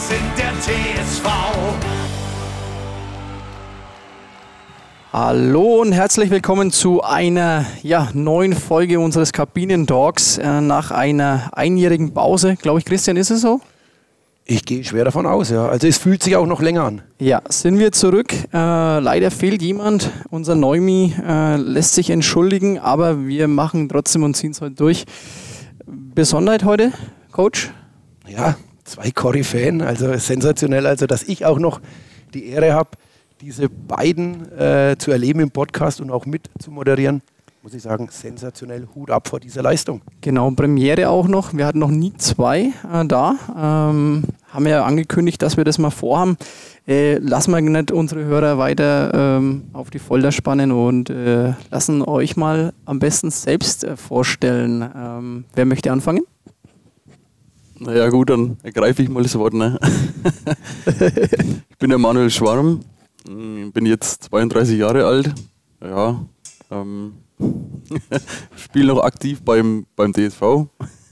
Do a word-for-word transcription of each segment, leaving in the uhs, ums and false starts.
sind der T S V. Hallo und herzlich willkommen zu einer ja, neuen Folge unseres Kabinentalks äh, nach einer einjährigen Pause. Glaube ich, Christian, ist es so? Ich gehe schwer davon aus, ja. Also es fühlt sich auch noch länger an. Ja, sind wir zurück. Äh, leider fehlt jemand. Unser Neumi äh, lässt sich entschuldigen, aber wir machen trotzdem und ziehen es heute durch. Besonderheit heute, Coach? Ja, zwei Koryphäen, also sensationell. Also dass ich auch noch die Ehre habe, diese beiden äh, zu erleben im Podcast und auch mit zu moderieren. Muss ich sagen, sensationell, Hut ab vor dieser Leistung. Genau, Premiere auch noch. Wir hatten noch nie zwei äh, da. Ähm, haben ja angekündigt, dass wir das mal vorhaben. Äh, lassen wir nicht unsere Hörer weiter ähm, auf die Folter spannen und äh, lassen euch mal am besten selbst äh, vorstellen. Ähm, wer möchte anfangen? Naja gut, dann ergreife ich mal das Wort. Ne? Ich bin der Manuel Schwarm, bin jetzt zweiunddreißig Jahre alt. Ja, ähm, spiele noch aktiv beim, beim D S V.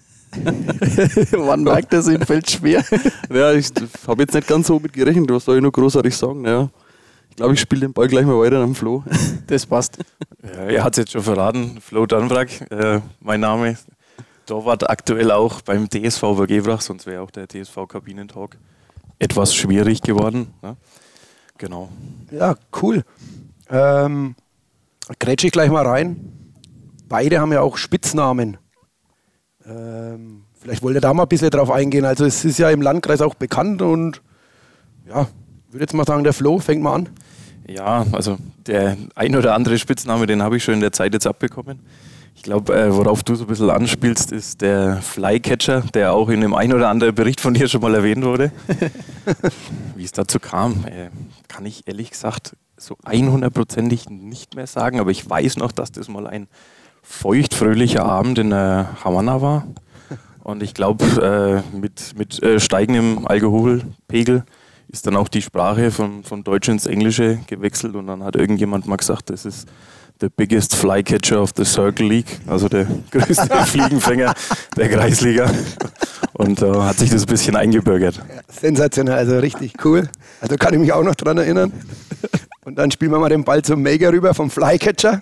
Man merkt, dass ihm fällt schwer. Ja, ich habe jetzt nicht ganz so mit gerechnet, was soll ich nur großartig sagen. Ja. Ich glaube, ich spiele den Ball gleich mal weiter am Flo. Das passt. Ja, er hat es jetzt schon verraten, Flo Dannbrack, äh, mein Name. Torwart aktuell auch beim D S V Bergebrach, sonst wäre auch der T S V Kabinentalk etwas schwierig geworden. Ne? Genau. Ja, cool. Ähm, grätsche ich gleich mal rein. Beide haben ja auch Spitznamen. Ähm, vielleicht wollt ihr da mal ein bisschen drauf eingehen. Also es ist ja im Landkreis auch bekannt und ja, ich würde jetzt mal sagen, der Flo fängt mal an. Ja, also der ein oder andere Spitzname, den habe ich schon in der Zeit jetzt abbekommen. Ich glaube, äh, worauf du so ein bisschen anspielst, ist der Flycatcher, der auch in dem ein oder anderen Bericht von dir schon mal erwähnt wurde. Wie es dazu kam, äh, kann ich ehrlich gesagt so hundertprozentig nicht mehr sagen, aber ich weiß noch, dass das mal ein feuchtfröhlicher Abend in äh, Havanna war. Und ich glaube, äh, mit, mit äh, steigendem Alkoholpegel ist dann auch die Sprache von, von Deutsch ins Englische gewechselt und dann hat irgendjemand mal gesagt, das ist the biggest flycatcher of the Circle League, also der größte Fliegenfänger der Kreisliga. Und da äh, hat sich das ein bisschen eingebürgert. Ja, sensationell, also richtig cool. Also kann ich mich auch noch dran erinnern. Und dann spielen wir mal den Ball zum Mega rüber vom Flycatcher.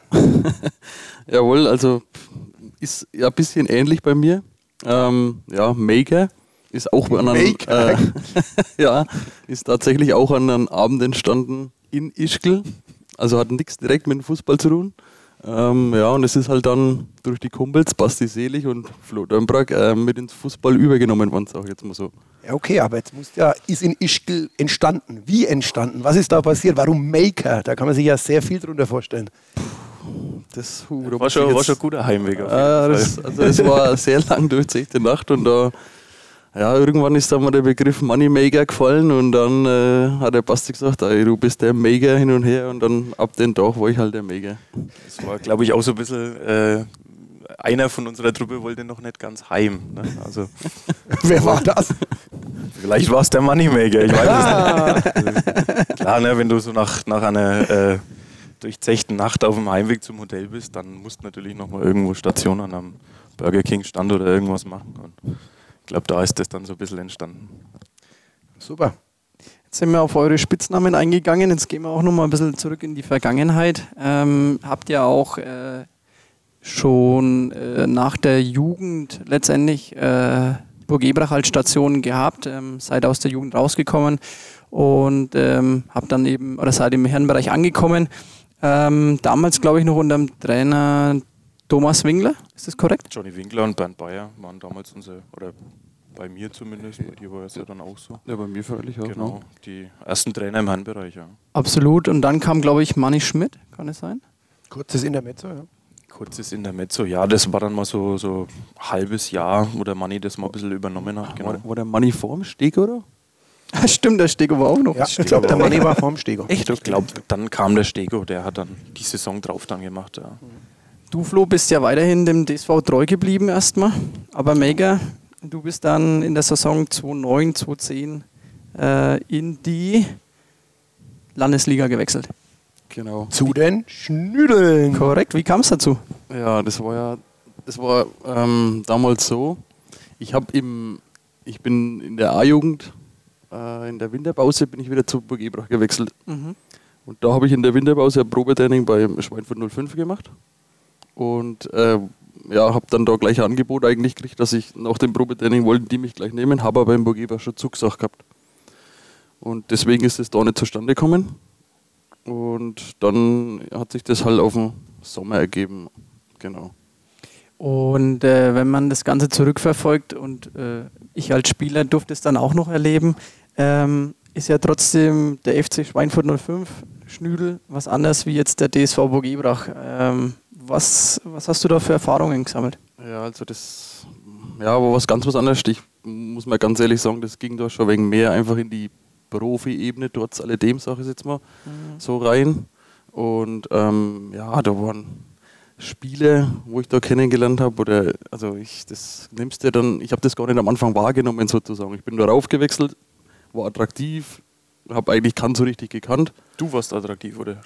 Jawohl, also ist ja ein bisschen ähnlich bei mir. Ähm, ja, Mega ist auch an einem, äh, ja, ist tatsächlich auch an einem Abend entstanden in Ischgl. Also hat nichts direkt mit dem Fußball zu tun. Ähm, ja, und es ist halt dann durch die Kumpels, Basti Selig und Flo Dönbrack, äh, mit ins Fußball übergenommen worden, sag ich jetzt mal so. Ja, okay, aber jetzt muss ja, ist in Ischgl entstanden. Wie entstanden? Was ist da passiert? Warum Maker? Da kann man sich ja sehr viel drunter vorstellen. Das, uh, war, schon, war schon ein guter Heimweg auf jeden äh, das, also es war eine sehr lang durchzechte Nacht und da ja, irgendwann ist da mal der Begriff Moneymaker gefallen und dann äh, hat der Basti gesagt, ey, du bist der Maker hin und her und dann ab den Tag war ich halt der Maker. Das war, glaube ich, auch so ein bisschen, äh, einer von unserer Truppe wollte noch nicht ganz heim. Ne? Also, wer war das? Vielleicht war es der Moneymaker, ich weiß ah. es nicht. Klar, ne, wenn du so nach, nach einer äh, durchzechten Nacht auf dem Heimweg zum Hotel bist, dann musst du natürlich nochmal irgendwo Station an einem Burger King Stand oder irgendwas machen. Und ich glaube, da ist das dann so ein bisschen entstanden. Super. Jetzt sind wir auf eure Spitznamen eingegangen. Jetzt gehen wir auch noch mal ein bisschen zurück in die Vergangenheit. Ähm, habt ihr auch äh, schon äh, nach der Jugend letztendlich äh, Burgebrach als Station gehabt, ähm, seid aus der Jugend rausgekommen und ähm, habt dann eben, oder seid im Herrenbereich angekommen. Ähm, damals, glaube ich, noch unter dem Trainer Thomas Winkler, ist das korrekt? Johnny Winkler und Bernd Bayer waren damals unsere, oder bei mir zumindest, bei dir war es ja dann auch so. Ja, bei mir völlig auch. Genau, die ersten Trainer im Herrenbereich, ja. Absolut, und dann kam, glaube ich, Manni Schmidt, kann es sein? Kurzes Intermezzo, ja. Kurzes Intermezzo, ja, das war dann mal so, so ein halbes Jahr, wo der Manni das mal ein bisschen übernommen hat. Genau. War, war der Manni vorm Steg, oder? Stimmt, der Stego war auch noch. Ja, ich glaube, der Manni war vorm Stego. Echt? Ich glaube, dann kam der Stego, der hat dann die Saison drauf dann gemacht, ja. Du, Flo, bist ja weiterhin dem D S V treu geblieben erstmal, aber Mega, du bist dann in der Saison zweitausendneun, zweitausendzehn äh, in die Landesliga gewechselt. Genau. Zu den Schnüdeln. Korrekt, wie kam es dazu? Ja, das war ja, das war ähm, damals so, ich habe im, ich bin in der A-Jugend äh, in der Winterpause bin ich wieder zu Burg Ebrach gewechselt. Mhm. Und da habe ich in der Winterpause ein Probetraining beim Schweinfurt null fünf gemacht. Und äh, ja, habe dann da gleich ein Angebot eigentlich gekriegt, dass ich nach dem Probetraining wollten die mich gleich nehmen, habe aber in Burg Ebrach schon zugesagt gehabt. Und deswegen ist es da nicht zustande gekommen. Und dann hat sich das halt auf den Sommer ergeben. Genau. Und äh, wenn man das Ganze zurückverfolgt und äh, ich als Spieler durfte es dann auch noch erleben, ähm, ist ja trotzdem der F C Schweinfurt null fünf Schnüdel was anderes wie jetzt der D S V Burg Ebrach. Ähm, was, was hast du da für Erfahrungen gesammelt? Ja, also das ja, war was ganz was anderes. Ich muss mal ganz ehrlich sagen, das ging da schon wegen mehr einfach in die Profi-Ebene, trotz alledem, sage ich jetzt mal, mhm. so rein. Und ähm, ja, da waren Spiele, wo ich da kennengelernt habe, oder also ich, das nimmst du dann, ich habe das gar nicht am Anfang wahrgenommen sozusagen. Ich bin da raufgewechselt, war attraktiv, habe eigentlich keinen so richtig gekannt. Du warst attraktiv, oder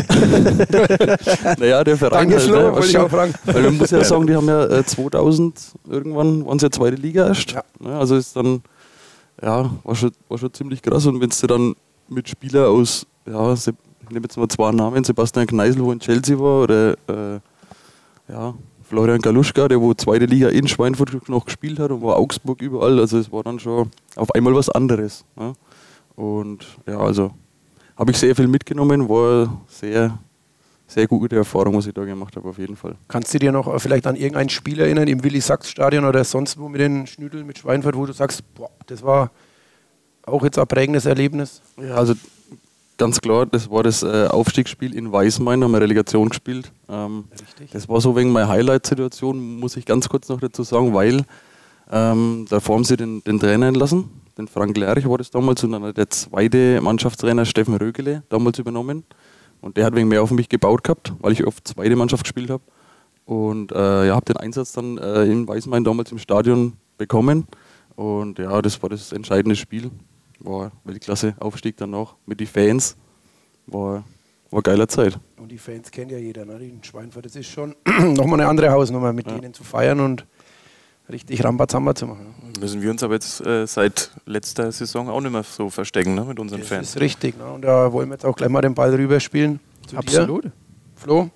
Schwein? Naja, der Verein Danke, halt, Flo, ne, wollte ich auch fragen. weil man muss ja sagen, die haben ja äh, zweitausend, irgendwann waren sie ja zweite Liga erst. Ja. Ne, also ist dann, ja, war schon, war schon ziemlich krass. Und wenn du dann mit Spielern aus, ja, ich nehme jetzt mal zwei Namen, Sebastian Kneißl, wo in Chelsea war, oder äh, ja, Florian Galuschka, der wo zweite Liga in Schweinfurt noch gespielt hat und war Augsburg überall. Also es war dann schon auf einmal was anderes. Ne? Und ja, also habe ich sehr viel mitgenommen, war sehr, sehr gute Erfahrung, was ich da gemacht habe, auf jeden Fall. Kannst du dir noch vielleicht an irgendein Spiel erinnern, im Willi-Sachs-Stadion oder sonst wo mit den Schnüdeln, mit Schweinfurt, wo du sagst, boah, das war auch jetzt ein prägendes Erlebnis? Ja, also ganz klar, das war das äh, Aufstiegsspiel in Weißmain, da haben wir Relegation gespielt. Ähm, das war so wegen meiner Highlight-Situation, muss ich ganz kurz noch dazu sagen, weil ähm, davor haben sie den, den Trainer entlassen, den Frank Lerch war das damals, und dann hat der zweite Mannschaftstrainer Steffen Rögele damals übernommen. Und der hat wegen mehr auf mich gebaut gehabt, weil ich oft zweite Mannschaft gespielt habe. Und äh, ja, habe den Einsatz dann äh, in Weißmain damals im Stadion bekommen. Und ja, das war das entscheidende Spiel. War Weltklasse, Aufstieg dann noch mit den Fans. War, war geile Zeit. Und die Fans kennt ja jeder, ne? In Schweinfurt, das ist schon nochmal eine andere Hausnummer, mit ja. denen zu feiern und richtig Rambazamba zu machen. Müssen wir uns aber jetzt äh, seit letzter Saison auch nicht mehr so verstecken, ne, mit unseren das Fans. Das ist richtig, ne? Und da wollen wir jetzt auch gleich mal den Ball rüberspielen. Zu Absolut. Dir, Flo,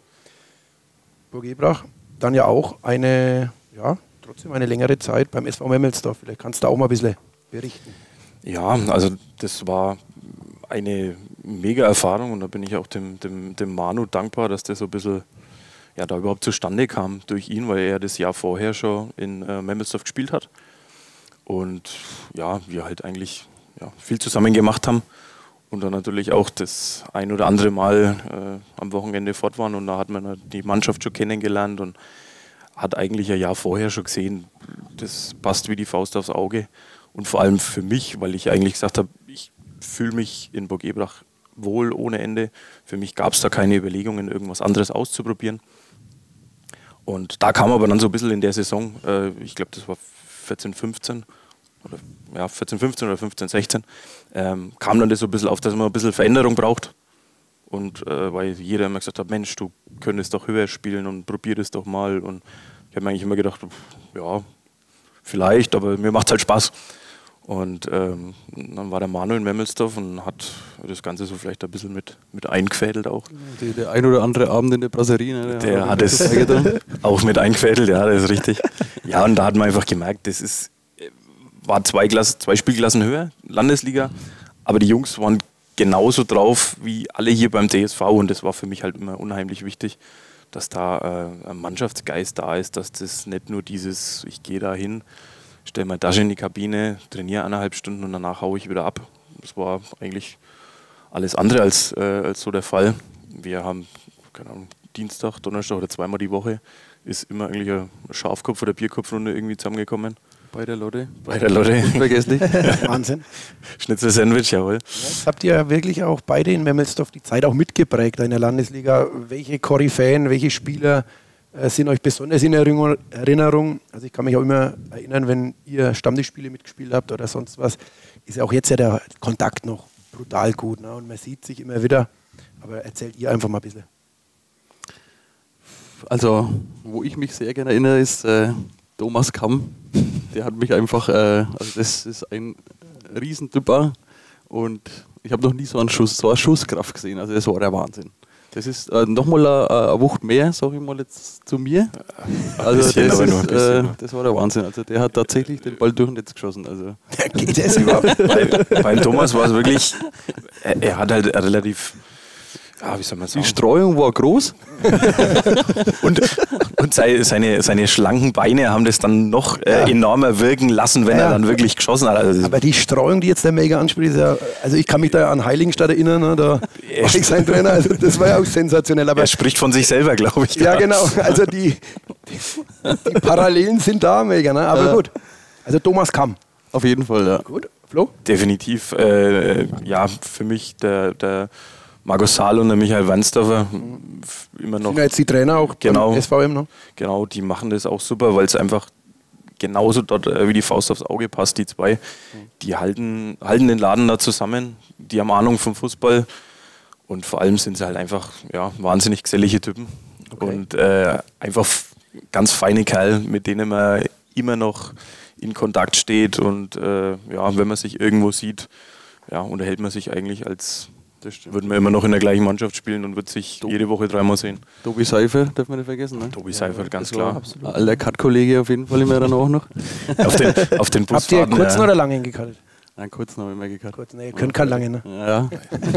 Burg Ebrach, dann ja auch eine, ja, trotzdem eine längere Zeit beim S V Memmelsdorf. Vielleicht kannst du auch mal ein bisschen berichten. Ja, also das war eine mega Erfahrung und da bin ich auch dem, dem, dem Manu dankbar, dass der so ein bisschen ja, da überhaupt zustande kam durch ihn, weil er das Jahr vorher schon in äh, Memmelsdorf gespielt hat. Und ja, wir halt eigentlich ja, viel zusammen gemacht haben und dann natürlich auch das ein oder andere Mal äh, am Wochenende fort waren und da hat man die Mannschaft schon kennengelernt und hat eigentlich ein Jahr vorher schon gesehen, das passt wie die Faust aufs Auge. Und vor allem für mich, weil ich eigentlich gesagt habe, ich fühle mich in Burg Ebrach wohl ohne Ende. Für mich gab es da keine Überlegungen, irgendwas anderes auszuprobieren. Und da kam aber dann so ein bisschen in der Saison, äh, ich glaube das war vierzehn, fünfzehn, oder ja, vierzehn, fünfzehn oder fünfzehn, sechzehn, ähm, kam dann das so ein bisschen auf, dass man ein bisschen Veränderung braucht. Und äh, weil jeder immer gesagt hat, Mensch, du könntest doch höher spielen und probier das doch mal. Und ich habe mir eigentlich immer gedacht, ja, vielleicht, aber mir macht es halt Spaß. Und ähm, dann war der Manuel in Memmelsdorf und hat das Ganze so vielleicht ein bisschen mit, mit eingefädelt auch. Die, der ein oder andere Abend in der Brasserie. Ne, der, der hat es auch mit eingefädelt, ja, das ist richtig. Ja, und da hat man einfach gemerkt, das ist, war zwei, Klasse, zwei Spielklassen höher, Landesliga, aber die Jungs waren genauso drauf wie alle hier beim D S V und das war für mich halt immer unheimlich wichtig, dass da äh, ein Mannschaftsgeist da ist, dass das nicht nur dieses, ich gehe da hin, stelle meine Tasche in die Kabine, trainiere eineinhalb Stunden und danach haue ich wieder ab. Das war eigentlich alles andere als, äh, als so der Fall. Wir haben, keine Ahnung, Dienstag, Donnerstag oder zweimal die Woche ist immer eigentlich ein Schafkopf- oder Bierkopfrunde irgendwie zusammengekommen. Bei der Lotte. Bei der Lotte. Unvergesslich. Wahnsinn. Schnitzel-Sandwich, jawohl. Jetzt habt ihr ja wirklich auch beide in Memmelsdorf die Zeit auch mitgeprägt in der Landesliga. Welche Koryphäen, welche Spieler äh, sind euch besonders in Erinnerung? Also ich kann mich auch immer erinnern, wenn ihr Stammtischspiele mitgespielt habt oder sonst was, ist ja auch jetzt ja der Kontakt noch brutal gut, ne? Und man sieht sich immer wieder. Aber erzählt ihr einfach mal ein bisschen. Also, wo ich mich sehr gerne erinnere, ist äh, Thomas Kamm. Der hat mich einfach, äh, also das ist ein Riesentyper. Und ich habe noch nie so einen Schuss, so eine Schusskraft gesehen. Also das war der Wahnsinn. Das ist äh, nochmal eine, eine Wucht mehr, sage ich mal jetzt zu mir. Also bisschen, das, aber nur ist, ein bisschen, äh, das war der Wahnsinn. Also der hat tatsächlich den Ball durch den Netz geschossen. Also. Geht das überhaupt? Bei, beim Thomas war es wirklich, er, er hat halt relativ, ja, wie soll man sagen? Die Streuung war groß. und und sei, seine, seine schlanken Beine haben das dann noch äh, Ja. enormer wirken lassen, wenn Ja. er dann wirklich geschossen hat. Also, Aber die Streuung, die jetzt der Mega anspricht, ist ja, also ich kann mich da an Heiligenstadt erinnern, ne, da war ich sein Trainer, also das war ja auch sensationell. Aber er spricht von sich selber, glaube ich. ja, genau, also die, die, die Parallelen sind da, Mega, ne? Aber Ja. gut. Also Thomas Kamm. Auf jeden Fall, ja. Gut, Flo? Definitiv, äh, ja, für mich der, der Markus Saal und der Michael Wernsdorfer f- immer noch. Sind ja jetzt die Trainer auch Genau. beim S V M, ne? Genau, die machen das auch super, weil es einfach genauso dort äh, wie die Faust aufs Auge passt, die zwei. Die halten, halten den Laden da zusammen, die haben Ahnung vom Fußball und vor allem sind sie halt einfach ja, wahnsinnig gesellige Typen und äh, einfach f- ganz feine Kerl, mit denen man immer noch in Kontakt steht und äh, ja, wenn man sich irgendwo sieht, ja, unterhält man sich eigentlich als würde man immer noch in der gleichen Mannschaft spielen und wird sich jede Woche dreimal sehen. Tobi Seifer, darf man nicht vergessen. Ne? Tobi Seifert, ganz Das war klar. ein alter Cut-Kollege auf jeden Fall immer dann auch noch. Auf den, auf den Habt ihr Busfahrten. kurzen ja. oder langen gekartet? Nein, kurz noch immer gekartet. Kurz, ne, ihr könnt kein lange, ne? Ja,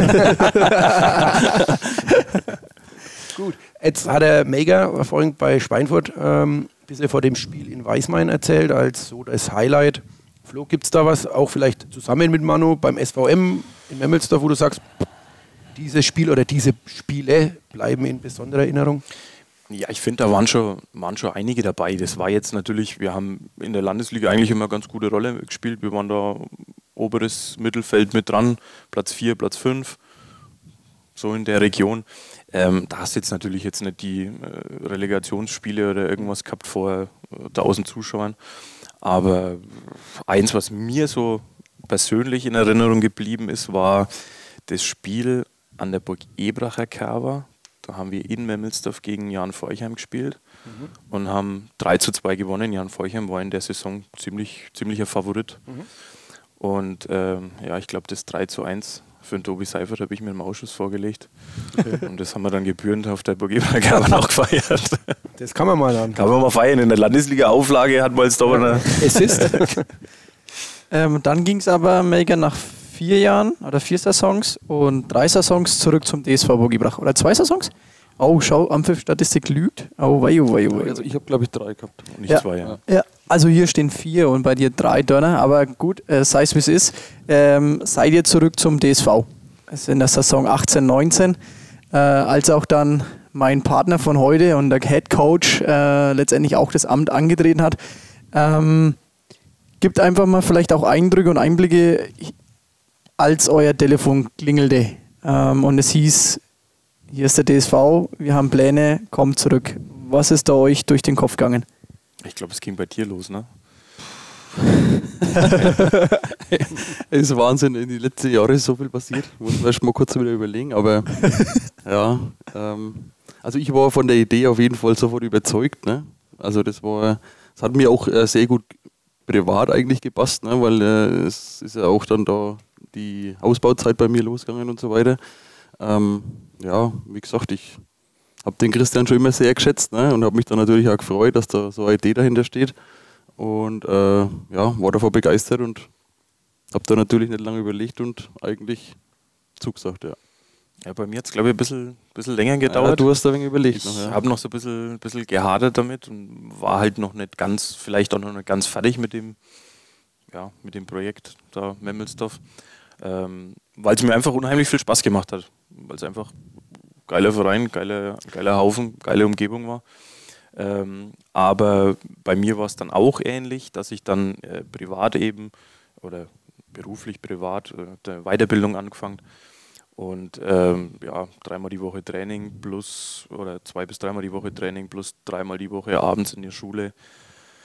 Gut, jetzt hat der Mega vorhin bei Schweinfurt ähm, ein bisschen vor dem Spiel in Weißmain erzählt, als so das Highlight. Flo, gibt es da was, auch vielleicht zusammen mit Manu beim S V M in Memmelsdorf, wo du sagst, dieses Spiel oder diese Spiele bleiben in besonderer Erinnerung? Ja, ich finde, da waren schon, waren schon einige dabei. Das war jetzt natürlich, wir haben in der Landesliga eigentlich immer eine ganz gute Rolle gespielt. Wir waren da oberes Mittelfeld mit dran, Platz vier, Platz fünf, so in der Region. Ähm, da hast du jetzt natürlich jetzt nicht die äh, Relegationsspiele oder irgendwas gehabt vor äh, tausend Zuschauern. Aber eins, was mir so persönlich in Erinnerung geblieben ist, war das Spiel an der Burg Ebracher Kerber. Da haben wir in Memmelsdorf gegen Jan Forchheim gespielt mhm. und haben drei zu zwei gewonnen. Jan Forchheim war in der Saison ziemlich, ziemlicher Favorit. Mhm. Und ähm, ja, ich glaube, das drei zu eins für den Tobi Seifert habe ich mir im Ausschuss vorgelegt. Okay. Und das haben wir dann gebührend auf der Burg Ebracher Kerber noch gefeiert. Das kann man mal an. Kann man mal feiern. In der Landesliga-Auflage hat man jetzt doch eine. Es ist. ähm, dann ging es aber mega nach vier Jahren oder vier Saisons und drei Saisons zurück zum D S V Burgibrach. Oder zwei Saisons? Oh, schau, Ampfiff-Statistik lügt. Oh, wei, oh, wei, oh, wei. also ich habe glaube ich drei gehabt. Nicht Ja. zwei, ja. Ja, also hier stehen vier und bei dir drei Dörner, aber gut, äh, sei es wie es ist. Ähm, seid ihr zurück zum D S V. Es ist in der Saison achtzehn neunzehn, äh, als auch dann mein Partner von heute und der Head Coach äh, letztendlich auch das Amt angetreten hat. Ähm, gibt einfach mal vielleicht auch Eindrücke und Einblicke, als euer Telefon klingelte ähm, und es hieß, hier ist der D S V, wir haben Pläne, kommt zurück. Was ist da euch durch den Kopf gegangen? Ich glaube, es ging bei dir los, ne? Es ist Wahnsinn, in den letzten Jahren ist so viel passiert. Muss man erst mal kurz wieder überlegen. Aber ja, ähm, also ich war von der Idee auf jeden Fall sofort überzeugt. Ne? Also das war, das hat mir auch äh, sehr gut privat eigentlich gepasst, ne? Weil äh, es ist ja auch dann da die Ausbauzeit bei mir losgegangen und so weiter. Ähm, ja, wie gesagt, ich habe den Christian schon immer sehr geschätzt, ne? Und habe mich dann natürlich auch gefreut, dass da so eine Idee dahinter steht. Und äh, ja, war davon begeistert und habe da natürlich nicht lange überlegt und eigentlich zugesagt, ja. Ja, bei mir hat es, glaube ich, ein bisschen, bisschen länger Ja, gedauert. du hast da ein wenig überlegt Ich noch, ja. habe noch so ein bisschen, bisschen gehadert damit und war halt noch nicht ganz, vielleicht auch noch nicht ganz fertig mit dem, ja, mit dem Projekt da Memmelsdorf, ähm, weil es mir einfach unheimlich viel Spaß gemacht hat, weil es einfach ein geiler Verein, geiler, geiler Haufen, geile Umgebung war. Ähm, aber bei mir war es dann auch ähnlich, dass ich dann äh, privat eben oder beruflich privat äh, der Weiterbildung angefangen und ähm, ja, dreimal die Woche Training plus oder zwei bis dreimal die Woche Training plus dreimal die Woche abends in der Schule.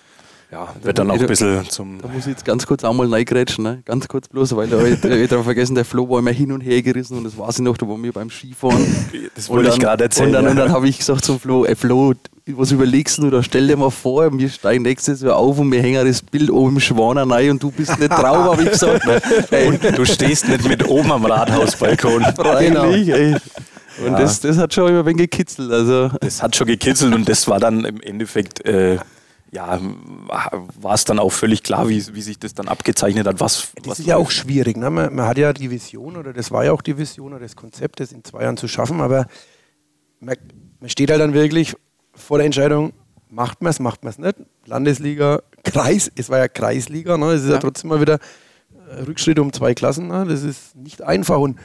Ja, wird dann auch ein bisschen zum... Da muss ich jetzt ganz kurz einmal reingrätschen, ne? Ganz kurz bloß, weil da ich, ich drauf vergessen, der Flo war immer hin und her gerissen und das weiß ich noch, da waren wir beim Skifahren. Das wollte ich gerade erzählen. Und dann, ja. und dann habe ich gesagt zum Flo, ey Flo, was überlegst du? Da stell dir mal vor, wir steigen nächstes Jahr auf und wir hängen das Bild oben im Schwaner rein und du bist nicht drauf, habe ich gesagt. Ne? Ey. Und du stehst nicht mit oben am Rathausbalkon. Freilich, ey. Und Ja. das, das hat schon ein wenig gekitzelt. Also. Das hat schon gekitzelt und das war dann im Endeffekt, äh, ja, war es dann auch völlig klar, wie, wie sich das dann abgezeichnet hat. Was, Das was ist ja auch schwierig. Ne? Man, man hat ja die Vision, oder das war ja auch die Vision oder das Konzept, das in zwei Jahren zu schaffen, aber man, man steht halt dann wirklich vor der Entscheidung, macht man es, macht man es nicht. Landesliga, Kreis, es war ja Kreisliga, ne? Es ist ja. ja trotzdem mal wieder Rückschritt um zwei Klassen, ne? Das ist nicht einfach und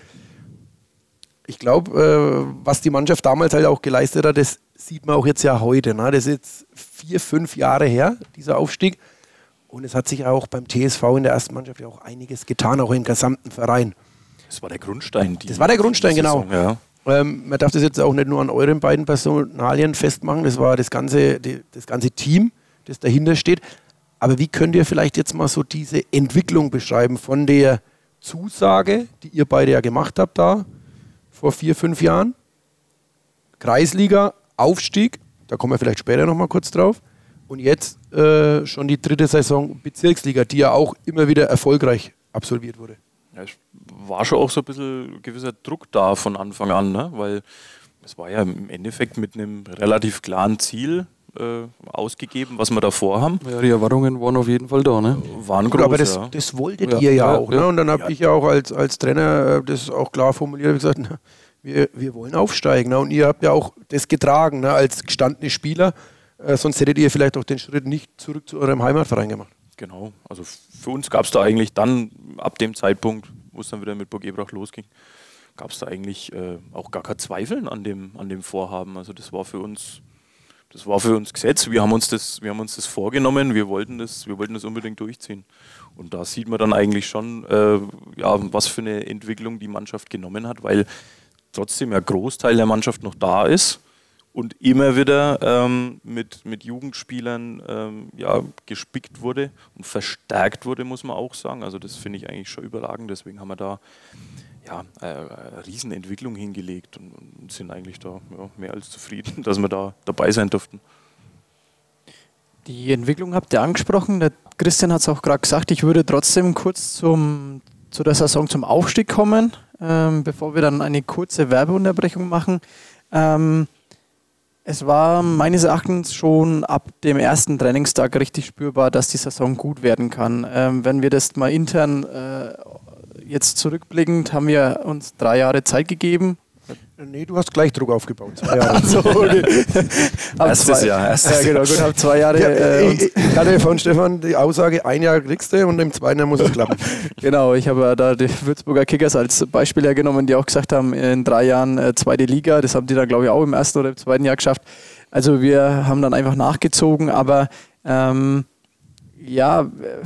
ich glaube, äh, was die Mannschaft damals halt auch geleistet hat, das sieht man auch jetzt ja heute. Ne? Das ist jetzt vier, fünf Jahre her, dieser Aufstieg. Und es hat sich auch beim T S V in der ersten Mannschaft ja auch einiges getan, auch im gesamten Verein. Das war der Grundstein. Die, das war der Grundstein, genau. Saison, ja. Ähm, man darf das jetzt auch nicht nur an euren beiden Personalien festmachen, das war das ganze, die, das ganze Team, das dahinter steht. Aber wie könnt ihr vielleicht jetzt mal so diese Entwicklung beschreiben von der Zusage, die ihr beide ja gemacht habt da, vor vier, fünf Jahren, Kreisliga, Aufstieg, da kommen wir vielleicht später nochmal kurz drauf, und jetzt äh, schon die dritte Saison Bezirksliga, die ja auch immer wieder erfolgreich absolviert wurde. Ja, es war schon auch so ein bisschen gewisser Druck da von Anfang an, ne? Weil es war ja im Endeffekt mit einem relativ klaren Ziel äh, ausgegeben, was wir da vorhaben. Ja, die Erwartungen waren auf jeden Fall da, ne? Waren Gut, groß, aber das, ja. das wolltet Ja, ihr ja, ja, auch. ja. Ne? Und dann habe Ja. ich ja auch als, als Trainer äh, das auch klar formuliert und gesagt, na, wir, wir wollen aufsteigen. Ne? Und ihr habt ja auch das getragen, ne? Als gestandene Spieler. Äh, sonst hättet ihr vielleicht auch den Schritt nicht zurück zu eurem Heimatverein gemacht. Genau, also für uns gab es da eigentlich dann, ab dem Zeitpunkt, wo es dann wieder mit Burg Ebrach losging, gab es da eigentlich äh, auch gar kein Zweifeln an dem, an dem Vorhaben. Also das war für uns, das war für uns Gesetz. Wir haben uns das, wir haben uns das vorgenommen, wir wollten das, wir wollten das unbedingt durchziehen. Und da sieht man dann eigentlich schon, äh, ja, was für eine Entwicklung die Mannschaft genommen hat, weil trotzdem ein Großteil der Mannschaft noch da ist. Und immer wieder ähm, mit, mit Jugendspielern ähm, ja, gespickt wurde und verstärkt wurde, muss man auch sagen. Also das finde ich eigentlich schon überragend. Deswegen haben wir da ja, eine Riesenentwicklung hingelegt und, und sind eigentlich da ja, mehr als zufrieden, dass wir da dabei sein durften. Die Entwicklung habt ihr angesprochen. Der Christian hat es auch gerade gesagt. Ich würde trotzdem kurz zum, zu der Saison zum Aufstieg kommen, ähm, bevor wir dann eine kurze Werbeunterbrechung machen. Ähm, Es war meines Erachtens schon ab dem ersten Trainingstag richtig spürbar, dass die Saison gut werden kann. Ähm, wenn wir das mal intern äh, jetzt zurückblickend, haben wir uns drei Jahre Zeit gegeben. Nee, du hast gleich Druck aufgebaut. Zwei Jahre. Also, okay. Erstes zwei, Jahr, erstes ja, genau, gut, habe zwei Jahre. Ja, Äh, ich, ich hatte von Stefan die Aussage, ein Jahr kriegst du und im zweiten Jahr muss es klappen. Genau, ich habe da die Würzburger Kickers als Beispiel hergenommen, die auch gesagt haben, in drei Jahren äh, zweite Liga. Das haben die dann, glaube ich, auch im ersten oder im zweiten Jahr geschafft. Also wir haben dann einfach nachgezogen, aber ähm, ja,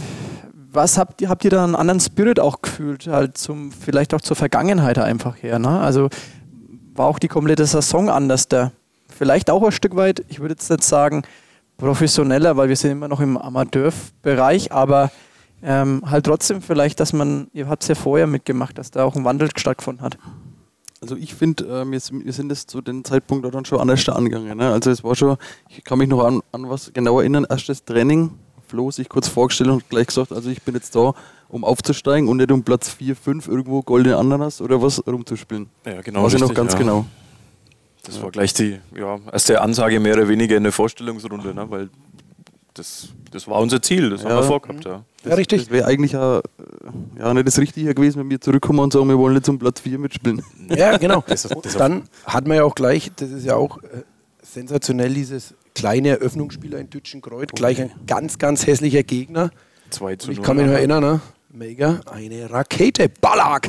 was habt ihr, habt ihr da einen anderen Spirit auch gefühlt, halt zum, vielleicht auch zur Vergangenheit einfach her, ne? Also war auch die komplette Saison anders da. Vielleicht auch ein Stück weit, ich würde jetzt nicht sagen professioneller, weil wir sind immer noch im Amateurbereich, aber ähm, halt trotzdem vielleicht, dass man, ihr habt es ja vorher mitgemacht, dass da auch ein Wandel stattgefunden hat. Also ich finde, äh, wir, wir sind das zu dem Zeitpunkt dann schon anders angegangen. Ne? Also es war schon, ich kann mich noch an, an was genau erinnern, erstes Training, Flo sich kurz vorgestellt und gleich gesagt, also ich bin jetzt da, um aufzusteigen und nicht um Platz vier, fünf irgendwo goldene Ananas oder was rumzuspielen. Ja, genau. Weiß ich noch richtig, ganz ja. genau. Das war gleich die ja, erste Ansage mehr oder weniger in der Vorstellungsrunde, ne? Weil das, das war unser Ziel, das Ja. haben wir vorgehabt. Ja. Ja, richtig. Das wäre eigentlich ja, ja nicht das Richtige gewesen, wenn wir zurückkommen und sagen, wir wollen jetzt um Platz vier mitspielen. Ja, genau. Das ist- das ist- Dann hat man ja auch gleich, das ist ja auch äh, sensationell, dieses kleine Eröffnungsspieler in Dütschenkreuz, gleich ein ganz, ganz hässlicher Gegner. zwei zu Und ich null. kann mich noch erinnern, ne? Mega, eine Rakete, Ballack!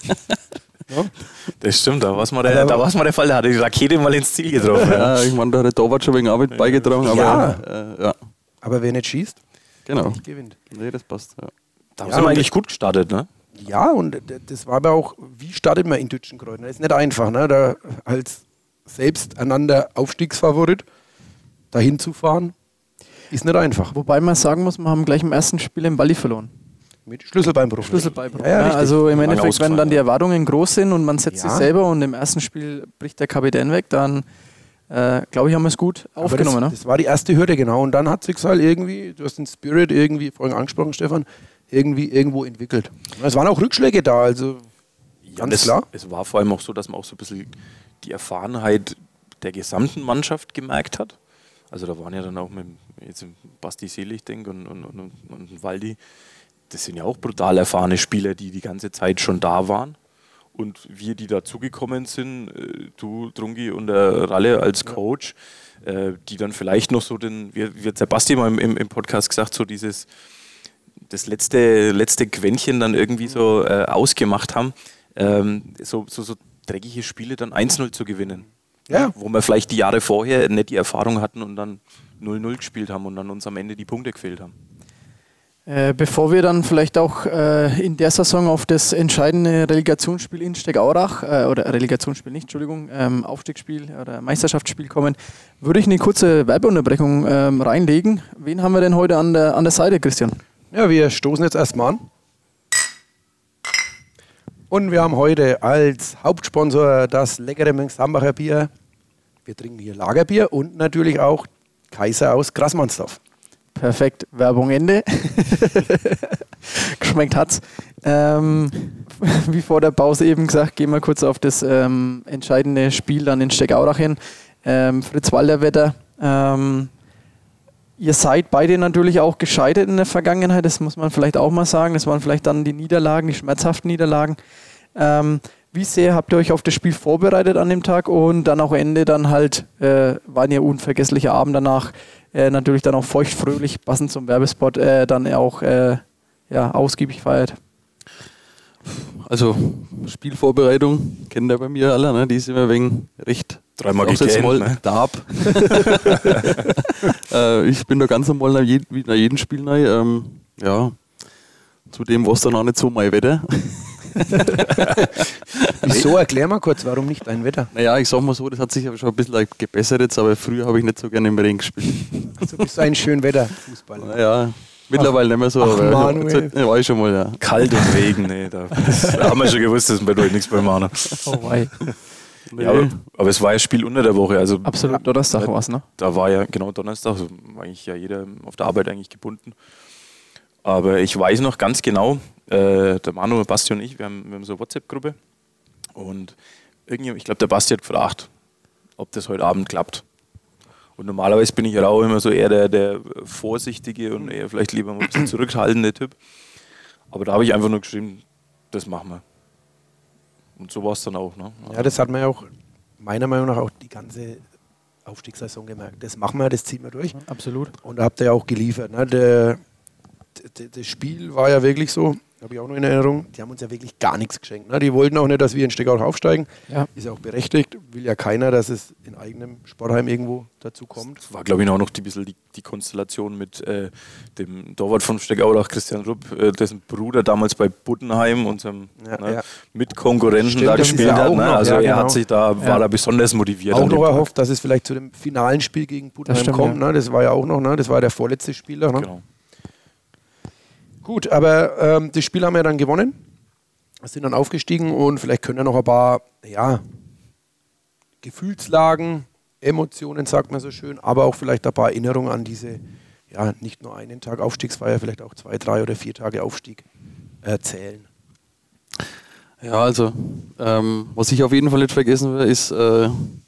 Ja? Das stimmt, da war es mal, der- da war's mal der Fall, da hat er die Rakete mal ins Ziel getroffen. Ja. Ja, ich meine, da hat der Torwart schon wegen Arbeit beigetragen, aber Ja. äh, ja, Aber wer nicht schießt, genau. gewinnt. Nee, das passt. Ja. Da Ja, sind wir und eigentlich gut gestartet, ne? Ja, und d- das war aber auch, wie startet man in Dütschenkreuz? Das ist nicht einfach, ne? Da als selbst einander Aufstiegsfavorit dahin zu fahren. ist nicht einfach. Wobei man sagen muss, wir haben gleich im ersten Spiel im Walli verloren. Mit Schlüsselbeinbruch. Schlüsselbeinbruch. Ja, ja, ja, also im Lang Endeffekt, wenn dann die ausgefallen, Erwartungen groß sind und man setzt Ja. sich selber und im ersten Spiel bricht der Kapitän weg, dann äh, glaube ich, haben wir es gut Aber aufgenommen. das, ne? das war die erste Hürde, genau. Und dann hat sich halt irgendwie, du hast den Spirit irgendwie, vorhin angesprochen, Stefan, irgendwie irgendwo entwickelt. Es waren auch Rückschläge da, also ganz es, klar. Es war vor allem auch so, dass man auch so ein bisschen die Erfahrenheit der gesamten Mannschaft gemerkt hat. Also da waren ja dann auch mit jetzt Basti Selig, denk, und, und, und, und Waldi, das sind ja auch brutal erfahrene Spieler, die die ganze Zeit schon da waren. Und wir, die dazugekommen sind, äh, du, Drungi und der Ralle als Coach, äh, die dann vielleicht noch so den, wie, wie hat der Basti mal im, im, im Podcast gesagt, so dieses, das letzte, letzte Quäntchen dann irgendwie so äh, ausgemacht haben, ähm, so, so, so dreckige Spiele dann eins null zu gewinnen. Ja. Wo wir vielleicht die Jahre vorher nicht die Erfahrung hatten und dann null null gespielt haben und dann uns am Ende die Punkte gefehlt haben. Äh, bevor wir dann vielleicht auch äh, in der Saison auf das entscheidende Relegationsspiel in Steckaurach, äh, oder Relegationsspiel nicht, Entschuldigung, ähm, Aufstiegsspiel oder Meisterschaftsspiel kommen, würde ich eine kurze Werbeunterbrechung ähm, reinlegen. Wen haben wir denn heute an der, an der Seite, Christian? Ja, wir stoßen jetzt erstmal an. Und wir haben heute als Hauptsponsor das leckere Mengsambacher Bier. Wir trinken hier Lagerbier und natürlich auch Kaiser aus Grasmannsdorf. Perfekt, Werbung Ende. Geschmeckt hat's. Ähm, wie vor der Pause eben gesagt, gehen wir kurz auf das ähm, entscheidende Spiel dann in Steckaurach hin. Ähm, Fritz-Walter-Wetter. Ähm, ihr seid beide natürlich auch gescheitert in der Vergangenheit, das muss man vielleicht auch mal sagen. Das waren vielleicht dann die Niederlagen, die schmerzhaften Niederlagen. Ähm, wie sehr habt ihr euch auf das Spiel vorbereitet an dem Tag und dann auch Ende dann halt, äh, waren ja unvergessliche Abend danach, äh, natürlich dann auch feuchtfröhlich, passend zum Werbespot, äh, dann auch äh, ja, ausgiebig feiert. Also Spielvorbereitung kennen da bei mir alle, ne? Die ist immer wegen recht Dreimal ich sag jetzt gegähnt, mal ne? Darb. äh, ich bin da ganz normal nach, je, nach jedem Spiel rein. Ähm, ja, zudem war es dann auch nicht so mein Wetter. Wieso? Erklär mal kurz, warum nicht dein Wetter? Naja, ich sag mal so, das hat sich aber schon ein bisschen gebessert jetzt, aber früher habe ich nicht so gerne im Regen gespielt. Also bist du ein schön Wetter-Fußballer. Naja, mittlerweile nicht mehr so, ach, aber Manuel. ja, war ich schon mal, ja. Kalt und Regen, nee, da, das haben wir schon gewusst, das bedeutet nichts beim Mahner. Oh wei. Nee. Ja, aber, aber es war ja Spiel unter der Woche, also Absolut, Donnerstag war es, ne? da war ja genau Donnerstag, also war eigentlich ja jeder auf der Arbeit eigentlich gebunden. Aber ich weiß noch ganz genau, äh, der Manu, Basti und ich, wir haben, wir haben so eine WhatsApp-Gruppe und irgendwie, ich glaube, der Basti hat gefragt, ob das heute Abend klappt. Und normalerweise bin ich ja auch immer so eher der, der vorsichtige und eher vielleicht lieber mal ein bisschen zurückhaltende Typ. Aber da habe ich einfach nur geschrieben, das machen wir. Und so war es dann auch. Ne? Ja, das hat man ja auch meiner Meinung nach auch die ganze Aufstiegssaison gemerkt. Das machen wir, das ziehen wir durch. Absolut. Und da habt ihr ja auch geliefert. Ne? Der, der, das Spiel war ja wirklich so, habe ich auch noch in Erinnerung, die haben uns ja wirklich gar nichts geschenkt. Ne? Die wollten auch nicht, dass wir in Steckaurach aufsteigen. Ja. Ist ja auch berechtigt. Will ja keiner, dass es in eigenem Sportheim irgendwo dazu kommt. Das war, glaube ich, auch noch die, bisschen die, die Konstellation mit äh, dem Torwart von Steckaurach, Christian Rupp, äh, dessen Bruder damals bei Buddenheim, unserem Ja, ne, ja. Mitkonkurrenten, Stimmt, da das ist gespielt ja hat. auch Ne? noch, Also ja, er genau. hat sich da, Ja. war da besonders motiviert. Auch an dem noch Tag. erhofft, dass es vielleicht zu dem finalen Spiel gegen Buddenheim stimmt, kommt. ja. Ne? Das war ja auch noch, ne? Das war der vorletzte Spieler. Ne? Genau. Gut, aber ähm, das Spiel haben wir dann gewonnen. Sind dann aufgestiegen und vielleicht können ja noch ein paar ja, Gefühlslagen, Emotionen, sagt man so schön, aber auch vielleicht ein paar Erinnerungen an diese, ja, nicht nur einen Tag Aufstiegsfeier, vielleicht auch zwei, drei oder vier Tage Aufstieg erzählen. Ja, also, ähm, was ich auf jeden Fall nicht vergessen will, ist, äh,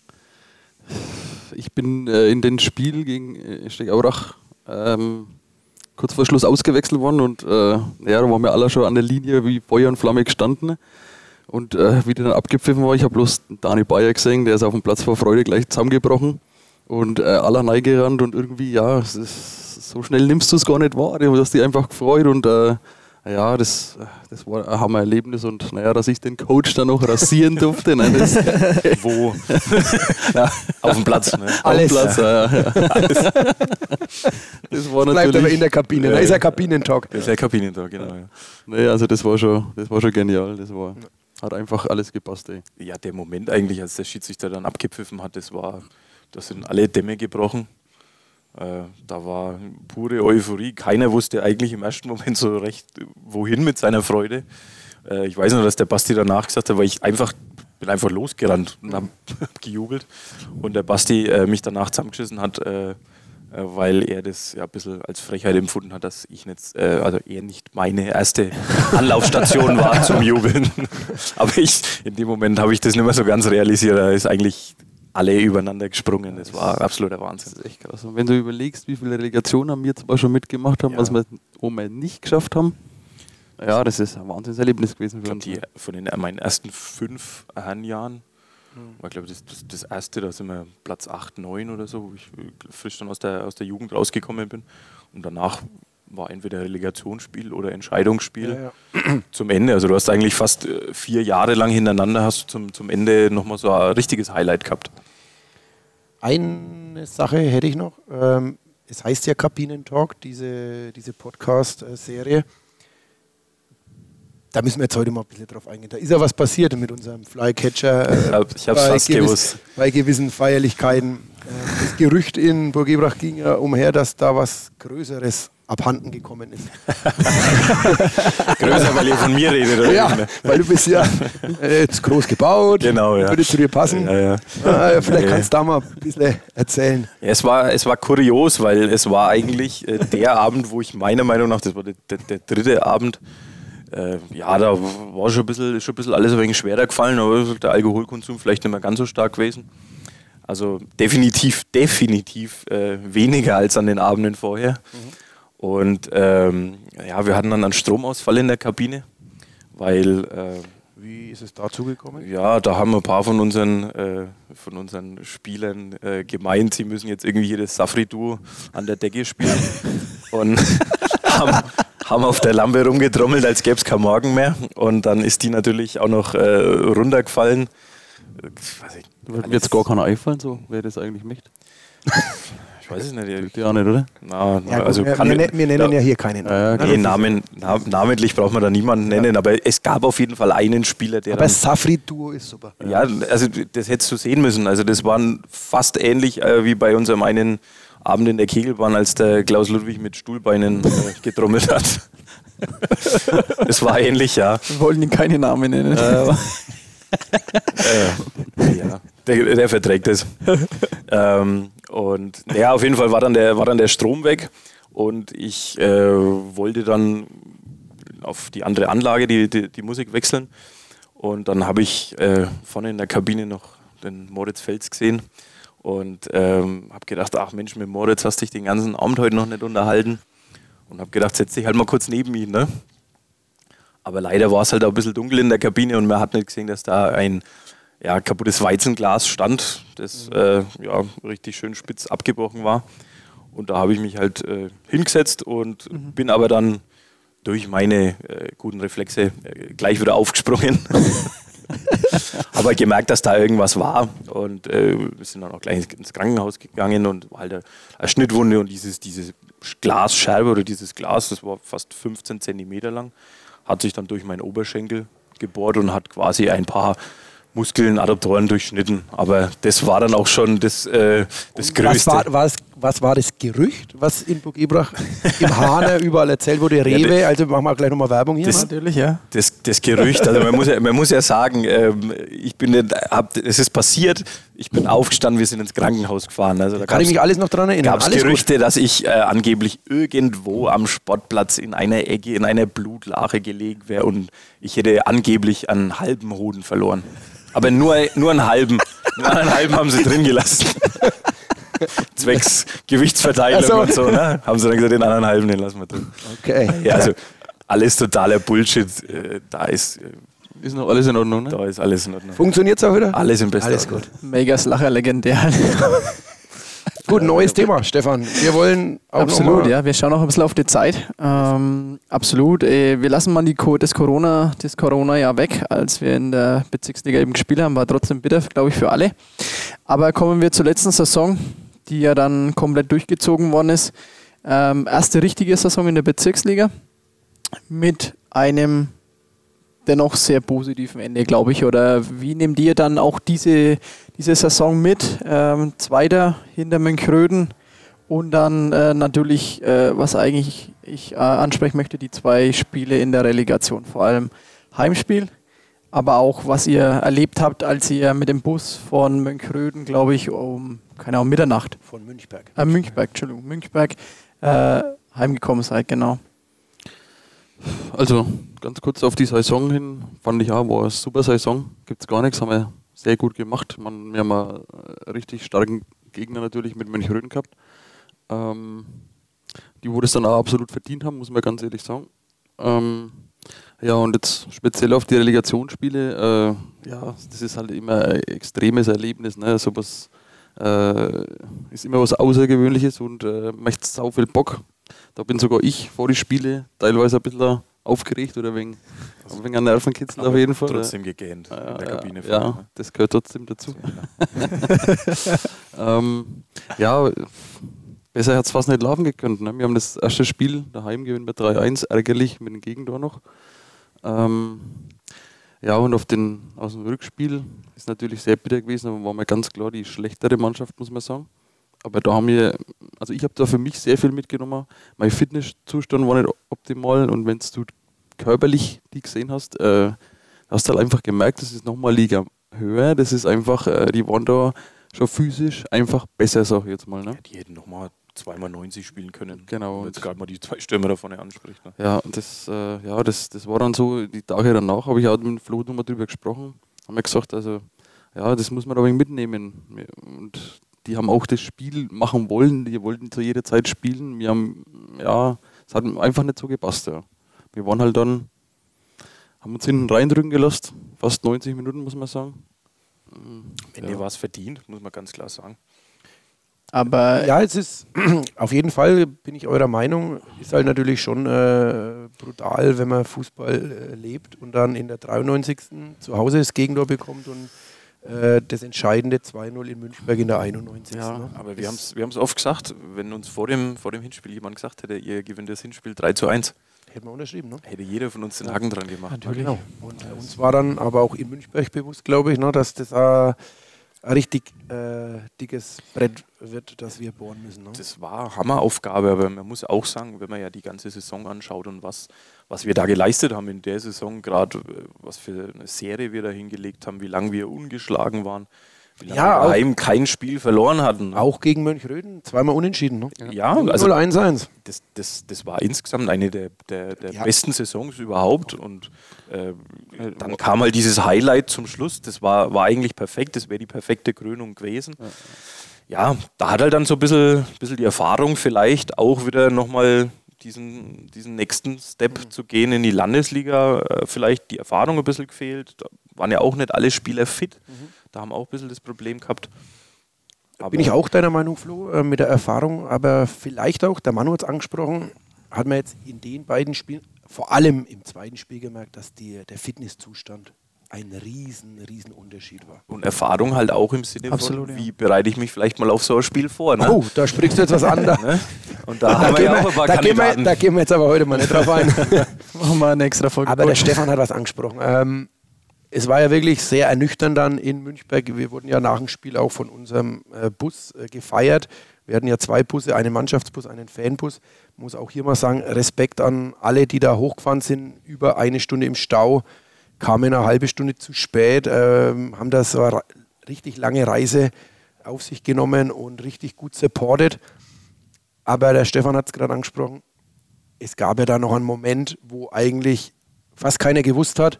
ich bin äh, in den Spiel gegen äh, Steckaurach ähm, kurz vor Schluss ausgewechselt worden und äh, ja, da waren wir alle schon an der Linie wie Feuer und Flamme gestanden. Und äh, wie der dann abgepfiffen war, ich habe bloß Dani Bayer gesehen, der ist auf dem Platz vor Freude gleich zusammengebrochen und äh, alle reingerannt und irgendwie, ja, es ist, so schnell nimmst du es gar nicht wahr, du hast dich einfach gefreut und äh, ja, das, das war ein Hammer-Erlebnis und naja, dass ich den Coach dann noch rasieren durfte. Ne, das, Wo? ja, auf dem Platz. Ne? Alles. Auf dem Platz, ja, ja. Alles. Das war Bleibt aber in natürlich. der Kabine, da ist ja Kabinentalk. Das ist der Kabinentag, genau. Ja. Nee, also das war schon, das war schon genial. Das war, hat einfach alles gepasst. Ey. ja, der Moment eigentlich, als der Schiedsrichter dann abgepfiffen hat, das war, da sind alle Dämme gebrochen. Äh, da war pure Euphorie. Keiner wusste eigentlich im ersten Moment so recht, wohin mit seiner Freude. Äh, ich weiß nur, dass der Basti danach gesagt hat, weil ich einfach bin einfach losgerannt und habe gejubelt. Und der Basti äh, mich danach zusammengeschissen hat, äh, weil er das ja ein bisschen als Frechheit empfunden hat, dass ich nicht, äh, also er nicht meine erste Anlaufstation war zum Jubeln. Aber ich, in dem Moment habe ich das nicht mehr so ganz realisiert. Da ist eigentlich alle übereinander gesprungen. Das war absoluter Wahnsinn. Das ist echt krass. Und wenn du überlegst, wie viele Relegationen wir zwar schon mitgemacht haben, ja. was wir oben nicht geschafft haben, ja, das ist ein Wahnsinnserlebnis gewesen für uns. Die, von den, meinen ersten fünf Herrenjahren war, glaube ich, das, das, das erste, da sind wir Platz acht, neun oder so, wo ich frisch dann aus der, aus der Jugend rausgekommen bin. Und danach war entweder Relegationsspiel oder Entscheidungsspiel ja, ja. zum Ende. Also du hast eigentlich fast vier Jahre lang hintereinander hast du zum, zum Ende nochmal so ein richtiges Highlight gehabt. Eine Sache hätte ich noch. Ähm, es heißt ja Kabinentalk, diese, diese Podcast-Serie. Da müssen wir jetzt heute mal ein bisschen drauf eingehen. Da ist ja was passiert mit unserem Flycatcher. Äh, ich habe es fast gewiss, gewusst. Bei gewissen Feierlichkeiten. Äh, das Gerücht in Burg Ebrach ging ja umher, dass da was Größeres abhanden gekommen ist. Größer, weil ihr von mir redet, oder? Ja, weil du bist ja äh, jetzt groß gebaut. Genau, ja. Würde zu dir passen. Ja, ja. Äh, vielleicht ja, kannst du da mal ein bisschen erzählen. Ja, es war, es war kurios, weil es war eigentlich äh, der Abend, wo ich meiner Meinung nach, das war der, der, der dritte Abend, Äh, ja, da war schon ein bisschen, schon ein bisschen alles ein wenig schwerer gefallen, aber der Alkoholkonsum vielleicht nicht mehr ganz so stark gewesen. Also definitiv, definitiv äh, weniger als an den Abenden vorher. Mhm. Und ähm, ja, wir hatten dann einen Stromausfall in der Kabine, weil... Äh, Wie ist es dazu gekommen? Ja, da haben ein paar von unseren, äh, von unseren Spielern äh, gemeint, sie müssen jetzt irgendwie hier das Safri-Duo an der Decke spielen. Und haben, haben auf der Lampe rumgetrommelt, als gäbe es keinen Morgen mehr. Und dann ist die natürlich auch noch äh, runtergefallen. Ich weiß nicht, wird mir jetzt gar keiner einfallen, so, wer das eigentlich möchte. Ich weiß es nicht. Die auch nicht, oder? Na, na, ja, also wir, kann wir, wir, wir nennen ja, ja hier keinen Namen. Ja, nee, Namen, na, namentlich braucht man da niemanden nennen, ja. Aber es gab auf jeden Fall einen Spieler, der. Aber das Safri-Duo ist super. Ja, also das hättest du sehen müssen. Also das waren fast ähnlich äh, wie bei unserem einen Abend in der Kegelbahn, als der Klaus Ludwig mit Stuhlbeinen äh, getrommelt hat. Das war ähnlich, ja. Wir wollten ihn keine Namen nennen. Äh, äh, ja, der, der verträgt es. ähm, und ja, auf jeden Fall war dann der, war dann der Strom weg und ich äh, wollte dann auf die andere Anlage die, die, die Musik wechseln und dann habe ich äh, vorne in der Kabine noch den Moritz Fels gesehen und ähm, habe gedacht, ach Mensch, mit Moritz hast dich den ganzen Abend heute noch nicht unterhalten und habe gedacht, setz dich halt mal kurz neben ihn, ne? Aber leider war es halt auch ein bisschen dunkel in der Kabine und man hat nicht gesehen, dass da ein ja, kaputtes Weizenglas stand, das äh, ja, richtig schön spitz abgebrochen war. Und da habe ich mich halt äh, hingesetzt und mhm. bin aber dann durch meine äh, guten Reflexe äh, gleich wieder aufgesprungen. Aber gemerkt, dass da irgendwas war und äh, wir sind dann auch gleich ins Krankenhaus gegangen und war halt eine, eine Schnittwunde und dieses, diese Glasscherbe oder dieses Glas, das war fast fünfzehn Zentimeter lang, hat sich dann durch meinen Oberschenkel gebohrt und hat quasi ein paar Muskeln, Adduktoren durchschnitten. Aber das war dann auch schon das, äh, das Größte. Was war, was, was war das Gerücht, was in Burg Ebrach im Hahner überall erzählt wurde? Rewe, ja, also machen wir gleich nochmal Werbung hier. Das, natürlich, ja. Das, das Gerücht, also man muss ja, man muss ja sagen, ähm, ich bin nicht, hab, es ist passiert, ich bin aufgestanden, wir sind ins Krankenhaus gefahren. Also da kann ich mich alles noch dran erinnern? Gab es Gerüchte, gut, dass ich äh, angeblich irgendwo am Sportplatz in einer Ecke, in einer Blutlache gelegen wäre und ich hätte angeblich einen halben Hoden verloren. Aber nur, nur einen halben. Nur einen halben haben sie drin gelassen. Zwecks Gewichtsverteilung also. Und so. Ne? Haben sie dann gesagt, den anderen halben, den lassen wir drin. Okay. Ja, also alles totaler Bullshit. Da ist... Ist noch alles in Ordnung, ne? Da ist alles in Ordnung. Funktioniert es auch wieder? Alles im besten Alles gut. Megas Lacher legendär. Gut, neues Thema, Stefan. Wir wollen auch absolut, ja. Wir schauen auch ein bisschen auf die Zeit. Ähm, absolut. Äh, wir lassen mal die Co- das Corona, das Corona-Jahr weg, als wir in der Bezirksliga eben gespielt haben. War trotzdem bitter, glaube ich, für alle. Aber kommen wir zur letzten Saison, die ja dann komplett durchgezogen worden ist. Ähm, erste richtige Saison in der Bezirksliga mit einem dennoch sehr positiven Ende, glaube ich. Oder wie nehmt ihr dann auch diese, diese Saison mit? Ähm, Zweiter hinter Mönchgröden Und dann äh, natürlich, äh, was eigentlich ich äh, ansprechen möchte, die zwei Spiele in der Relegation. Vor allem Heimspiel, aber auch, was ihr erlebt habt, als ihr mit dem Bus von Mönchgröden, glaube ich, um, keine Ahnung, Mitternacht. Von Münchberg. Äh, Münchberg, Entschuldigung, Münchberg äh, heimgekommen seid, genau. Also ganz kurz auf die Saison hin, fand ich auch, war eine super Saison. Gibt es gar nichts, haben wir sehr gut gemacht. Man, wir haben einen richtig starken Gegner natürlich mit Mönchgröden gehabt. Ähm, die, wo das dann auch absolut verdient haben, muss man ganz ehrlich sagen. Ähm, ja, und jetzt speziell auf die Relegationsspiele, äh, ja, das ist halt immer ein extremes Erlebnis. Ne? So was, äh, ist immer was Außergewöhnliches und äh, macht sau viel Bock. Da bin sogar ich vor die Spiele teilweise ein bisschen aufgeregt oder wegen, also, wegen Nervenkitzel auf jeden Fall. Trotzdem gegähnt ja, in der Kabine. Ja, ja, das gehört trotzdem dazu. ähm, ja, besser hat es fast nicht laufen gekonnt. Ne? Wir haben das erste Spiel daheim gewinnen bei drei eins, ärgerlich mit dem Gegentor noch. Ähm, ja, und auf den, aus dem Rückspiel ist natürlich sehr bitter gewesen, aber war mal ganz klar die schlechtere Mannschaft, muss man sagen. Aber da haben wir, also ich habe da für mich sehr viel mitgenommen. Mein Fitnesszustand war nicht optimal und wenn du körperlich die gesehen hast, äh, hast du halt einfach gemerkt, das ist nochmal Liga höher. Das ist einfach, äh, die waren da schon physisch einfach besser, sag ich jetzt mal. Ne? Ja, die hätten nochmal zweimal neunzig spielen können. Genau. Wenn jetzt gerade mal die zwei Stürmer da vorne anspricht. Ne? Ja, das, äh, ja das, das war dann so, die Tage danach habe ich auch mit Flo nochmal drüber gesprochen. Haben wir gesagt, also ja, das muss man da mitnehmen. Und die haben auch das Spiel machen wollen, die wollten zu jeder Zeit spielen. Wir haben, ja, es hat einfach nicht so gepasst. Ja. Wir waren halt dann, haben uns hinten reindrücken gelassen, fast neunzig Minuten, muss man sagen. Am Ende ja. war es verdient, muss man ganz klar sagen. Aber ja, es ist auf jeden Fall, bin ich eurer Meinung, ist halt natürlich schon äh, brutal, wenn man Fußball äh, lebt und dann in der dreiundneunzigsten zu Hause das Gegentor bekommt und äh, das entscheidende zwei null in Münchberg in der einundneunzigsten Ja, Ne? aber wir haben es wir haben's oft gesagt, wenn uns vor dem, vor dem Hinspiel jemand gesagt hätte, ihr gewinnt das Hinspiel drei zu eins. Hätten wir unterschrieben, ne? Hätte jeder von uns den Haken dran gemacht. Natürlich. Genau. Und äh, uns war dann aber auch in Münchberg bewusst, glaube ich, ne, dass das äh, ein richtig äh, dickes Brett wird, das wir bohren müssen. Ne? Das war Hammeraufgabe, aber man muss auch sagen, wenn man ja die ganze Saison anschaut und was, was wir da geleistet haben in der Saison, gerade was für eine Serie wir da hingelegt haben, wie lange wir ungeschlagen waren, wie lange ja, wir daheim kein Spiel verloren hatten. Auch gegen Mönchgröden, zweimal unentschieden. Ne? Ja, also null eins eins. Das, das, das war insgesamt eine der, der, der ja. besten Saisons überhaupt und äh, dann kam halt dieses Highlight zum Schluss, das war, war eigentlich perfekt, das wäre die perfekte Krönung gewesen. Ja. ja, da hat halt dann so ein bisschen, bisschen die Erfahrung vielleicht auch wieder nochmal diesen, diesen nächsten Step mhm. zu gehen in die Landesliga, äh, vielleicht die Erfahrung ein bisschen gefehlt, da waren ja auch nicht alle Spieler fit, mhm. da haben wir auch ein bisschen das Problem gehabt. Aber bin ich auch deiner Meinung, Flo, äh, mit der Erfahrung, aber vielleicht auch, der Manu hat es angesprochen, hat man jetzt in den beiden Spielen, vor allem im zweiten Spiel gemerkt, dass die, der Fitnesszustand ein riesen, riesen Unterschied war. Und Erfahrung halt auch im Sinne Absolut, von, ja. wie bereite ich mich vielleicht mal auf so ein Spiel vor. Ne? Oh, da sprichst du jetzt was anderes. Ne? Und da, da haben wir ja auch ein paar da gehen, Kandidaten. wir, da gehen wir jetzt aber heute mal nicht drauf ein. Machen wir eine extra Folge. Aber der Stefan hat was angesprochen. Ähm, Es war ja wirklich sehr ernüchternd dann in Münchberg. Wir wurden ja nach dem Spiel auch von unserem äh, Bus äh, gefeiert. Wir hatten ja zwei Busse, einen Mannschaftsbus, einen Fanbus. Ich muss auch hier mal sagen, Respekt an alle, die da hochgefahren sind, über eine Stunde im Stau, kamen eine halbe Stunde zu spät, äh, haben da so eine richtig lange Reise auf sich genommen und richtig gut supported. Aber der Stefan hat es gerade angesprochen, es gab ja da noch einen Moment, wo eigentlich fast keiner gewusst hat,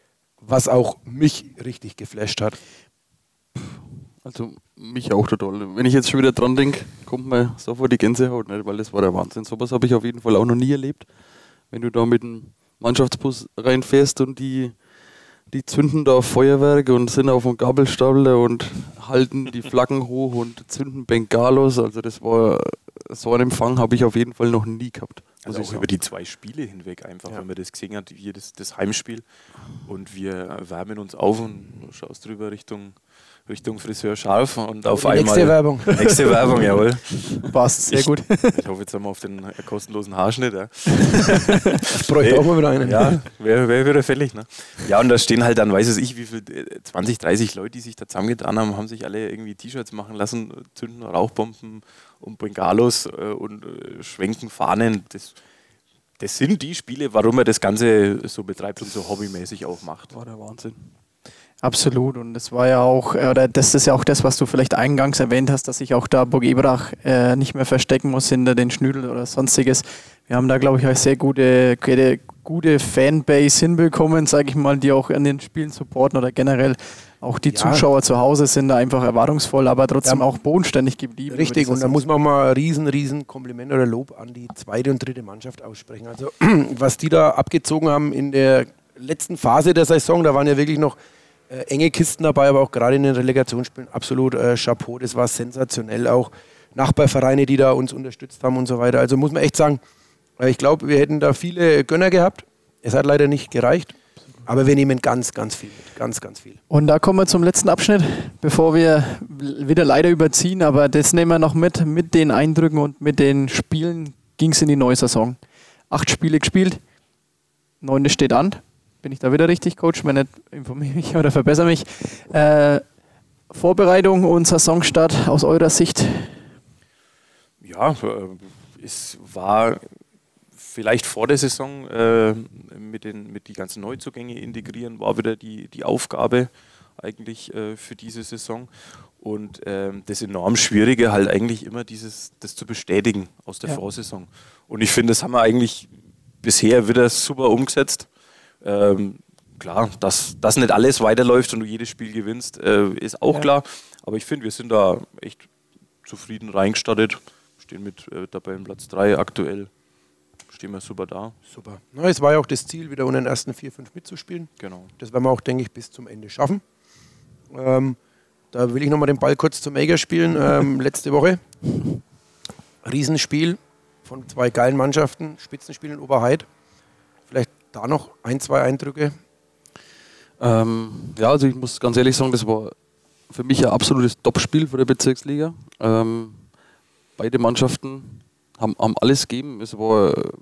was auch mich richtig geflasht hat. Also mich auch total. Wenn ich jetzt schon wieder dran denke, kommt mir sofort die Gänsehaut, nicht? Weil das war der Wahnsinn. Sowas habe ich auf jeden Fall auch noch nie erlebt. Wenn du da mit dem Mannschaftsbus reinfährst und die, die zünden da Feuerwerk und sind auf dem Gabelstapler und halten die Flaggen hoch und zünden Bengalos. Also das war, so einen Empfang habe ich auf jeden Fall noch nie gehabt. Also auch über die zwei Spiele hinweg einfach, ja. Wenn man das gesehen hat, hier das, das Heimspiel und wir wärmen uns auf und du schaust drüber Richtung, Richtung Friseur scharf und auf Die einmal... nächste Werbung. Nächste Werbung, jawohl. Passt, sehr ich, gut. Ich hoffe jetzt haben wir auf den kostenlosen Haarschnitt. Ja. Ich bräuchte auch mal wieder einen. Ja, wäre wär wieder fällig. Ne? Ja, und da stehen halt dann, weiß es ich, wie viel, zwanzig, dreißig Leute, die sich da zusammengetan haben, haben sich alle irgendwie T-Shirts machen lassen, zünden Rauchbomben und Bengalos äh, und äh, schwenken Fahnen. Das, das sind die Spiele, warum er das Ganze so betreibt und so hobbymäßig auch macht. War der Wahnsinn. Absolut. Und das war ja auch, oder das ist ja auch das, was du vielleicht eingangs erwähnt hast, dass sich auch da Burg Ebrach äh, nicht mehr verstecken muss hinter den Schnüdel oder sonstiges. Wir haben da, glaube ich, eine sehr gute, gute, gute Fanbase hinbekommen, sage ich mal, die auch an den Spielen supporten oder generell auch die Ja. Zuschauer zu Hause sind da einfach erwartungsvoll, aber trotzdem Ja. auch bodenständig geblieben. Richtig, über die und da Saison. muss man mal ein riesen, riesen Kompliment oder Lob an die zweite und dritte Mannschaft aussprechen. Also was die da abgezogen haben in der letzten Phase der Saison, da waren ja wirklich noch äh, enge Kisten dabei, aber auch gerade in den Relegationsspielen absolut äh, Chapeau, das war sensationell. Auch Nachbarvereine, die da uns unterstützt haben und so weiter. Also muss man echt sagen, äh, ich glaube, wir hätten da viele Gönner gehabt. Es hat leider nicht gereicht, aber wir nehmen ganz, ganz viel mit. Ganz, ganz viel. Und da kommen wir zum letzten Abschnitt, bevor wir wieder leider überziehen, aber das nehmen wir noch mit. Mit den Eindrücken und mit den Spielen ging es in die neue Saison. Acht Spiele gespielt, neunte steht an. Bin ich da wieder richtig, Coach? Wenn nicht, informiere mich oder verbessere mich. Äh, Vorbereitung und Saisonstart aus eurer Sicht? Ja, äh, es war vielleicht vor der Saison äh, mit den mit die ganzen Neuzugänge integrieren, war wieder die, die Aufgabe eigentlich äh, für diese Saison. Und ähm, das enorm Schwierige halt eigentlich immer dieses, das zu bestätigen aus der Ja. Vorsaison. Und ich finde, das haben wir eigentlich bisher wieder super umgesetzt. Ähm, klar, dass, dass nicht alles weiterläuft und du jedes Spiel gewinnst, äh, ist auch Ja. klar. Aber ich finde, wir sind da echt zufrieden reingestartet. Stehen mit äh, Tabellenplatz drei aktuell. Stehen wir super da. Super. Na, es war ja auch das Ziel, wieder unter den ersten vier, fünf mitzuspielen. Genau. Das werden wir auch, denke ich, bis zum Ende schaffen. Ähm, da will ich nochmal den Ball kurz zum Mega spielen. Ähm, letzte Woche. Riesenspiel von zwei geilen Mannschaften. Spitzenspiel in Oberheid. Vielleicht da noch ein, zwei Eindrücke. Ähm, ja, also ich muss ganz ehrlich sagen, das war für mich ein absolutes Topspiel für der Bezirksliga. Ähm, beide Mannschaften haben, haben alles gegeben. Es war äh,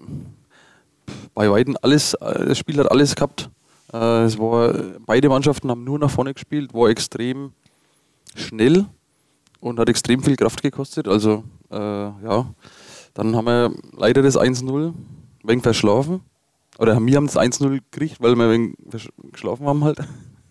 bei weitem alles, äh, das Spiel hat alles gehabt. Äh, es war, beide Mannschaften haben nur nach vorne gespielt, war extrem schnell und hat extrem viel Kraft gekostet. Also äh, ja, dann haben wir leider das eins null ein wenig verschlafen. Oder wir haben das eins null gekriegt, weil wir ein wenig versch- geschlafen haben halt.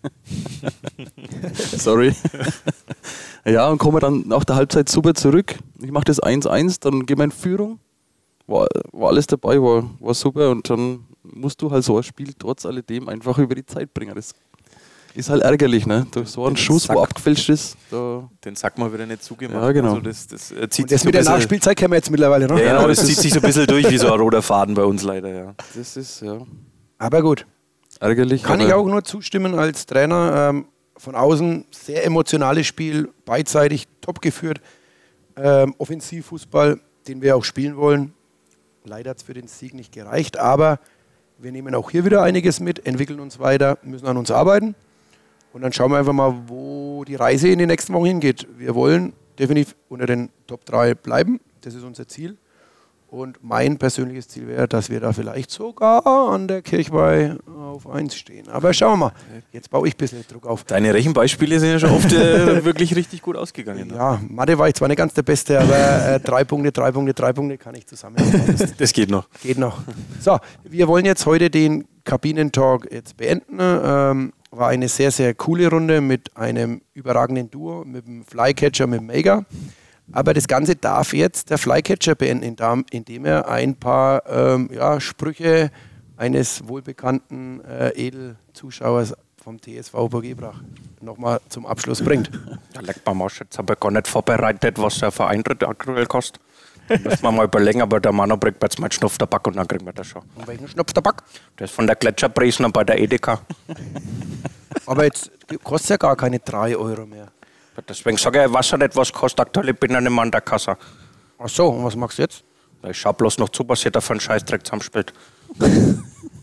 Sorry. Ja, und kommen dann nach der Halbzeit super zurück. Ich mache das eins eins, dann gehen wir in Führung. War, war alles dabei, war, war super. Und dann musst du halt so ein Spiel trotz alledem einfach über die Zeit bringen. Das ist halt ärgerlich, ne? Da so ein Schuss, wo abgefälscht ist. Da Den Sack mal wieder nicht zugemacht. Ja, genau. Also das, das äh, zieht Und das sich mit so der ein bisschen- Nachspielzeit kennen wir jetzt mittlerweile, ne? Ja, genau, das zieht sich so ein bisschen durch wie so ein roter Faden bei uns leider, ja. das ist ja Aber gut. ärgerlich. Kann aber ich auch nur zustimmen als Trainer. Ähm, von außen sehr emotionales Spiel, beidseitig top geführt. Ähm, Offensivfußball, den wir auch spielen wollen. Leider hat es für den Sieg nicht gereicht, aber wir nehmen auch hier wieder einiges mit, entwickeln uns weiter, müssen an uns arbeiten. Und dann schauen wir einfach mal, wo die Reise in den nächsten Wochen hingeht. Wir wollen definitiv unter den Top drei bleiben. Das ist unser Ziel. Und mein persönliches Ziel wäre, dass wir da vielleicht sogar an der Kirchweih auf eins stehen. Aber schauen wir mal. Jetzt baue ich ein bisschen Druck auf. Deine Rechenbeispiele sind ja schon oft äh, wirklich richtig gut ausgegangen. Ne? Ja, Mathe war ich zwar nicht ganz der Beste, aber äh, drei Punkte, drei Punkte, drei Punkte kann ich zusammen. Das Das geht noch. geht noch. So, wir wollen jetzt heute den Kabinentalk jetzt beenden. Ähm, war eine sehr, sehr coole Runde mit einem überragenden Duo, mit dem Flycatcher, mit dem Mega. Aber das Ganze darf jetzt der Flycatcher beenden, indem er ein paar ähm, ja, Sprüche eines wohlbekannten äh, Edelzuschauers vom T S V Burg Ebrach nochmal zum Abschluss bringt. Ja, leck mal Marsch, jetzt habe ich gar nicht vorbereitet, was der Vereintritt aktuell kostet. Müssen wir mal überlegen, aber der Mann bringt mir jetzt mal einen Schnupftabak und dann kriegen wir das schon. Und welchen Schnupftabak? Der ist von der Gletscherpriesner bei der Edeka. Aber jetzt kostet ja gar keine drei Euro mehr. Deswegen sage ich, ich weiß ja nicht, was kostet aktuell, ich bin ja nicht mehr an der Kasse. Ach so, und was machst du jetzt? Ich schau bloß noch zu, was ihr da für einen Scheißdreck zusammenspielt.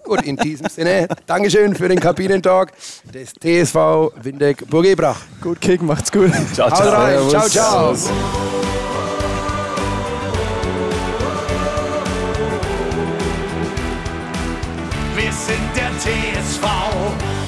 Gut, in diesem Sinne, Dankeschön für den Kabinentalk des T S V Windeck Burg-Ebrach. Gut kicken, macht's gut. Ciao, Haut ciao. rein, ciao, ciao. Wir sind der T S V.